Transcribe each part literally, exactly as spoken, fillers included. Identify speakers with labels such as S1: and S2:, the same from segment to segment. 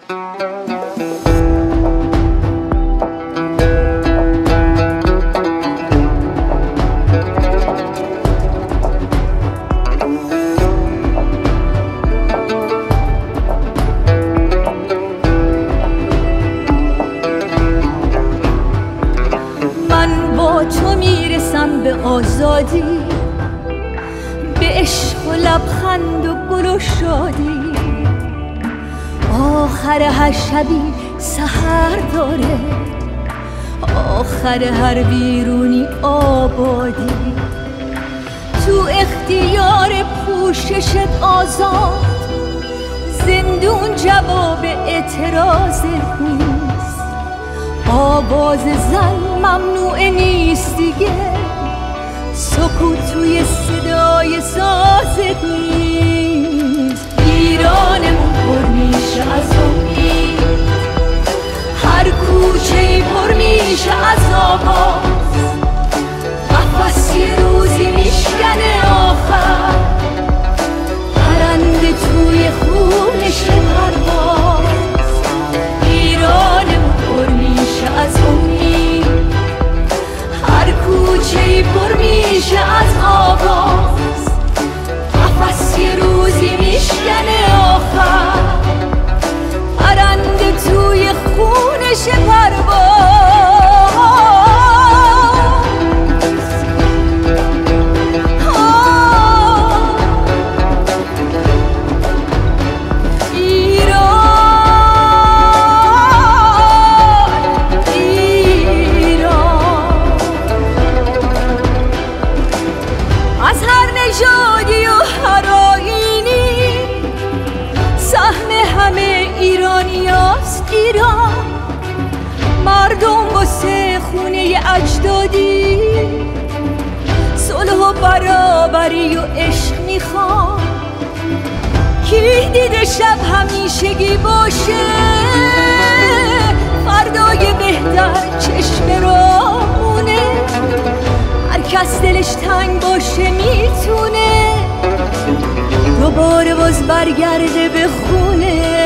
S1: تو میرسم به آزادی، به عشق و لبخند و گل و شادی. آخر هر شبی سحر داره، آخر هر بیرونی آبادی. تو اختیار پوششت آزاد، زندون جواب اعتراض نیست. آواز زن ممنوع نیست دیگه، سکوت توی صدای سازت نیست. ایرانمون پر میشه از امید، هر کوچه‌ای پر میشه از آواز. قفس یه روزی میشکنه آخر، پرنده توی خونش پرواز. ایرانمون پر میشه از امید، هر کوچه‌ای پر میشه از آواز. قفس یه روزی میشکنه آخر، پرنده توی خونش پرواز. ایران مردم واسه خونه اجدادی، صلح و برابری و عشق میخوان. کی دیده شب همیشگی باشه، فردای بهتر چشم راهونه. هر کس دلش تنگ باشه میتونه دوباره باز برگرده به خونه.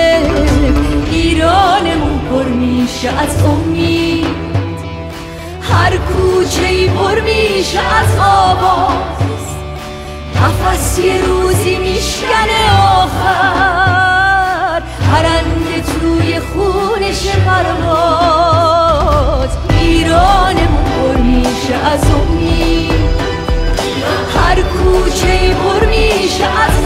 S1: ایرانمون پر میشه از امید، هر کوچه‌ای پر میشه از آواز. قفس یه روزی میشکنه آخر، پرنده توی خونش پرواز. ایرانمون پر میشه از امید، هر کوچه‌ای پر میشه از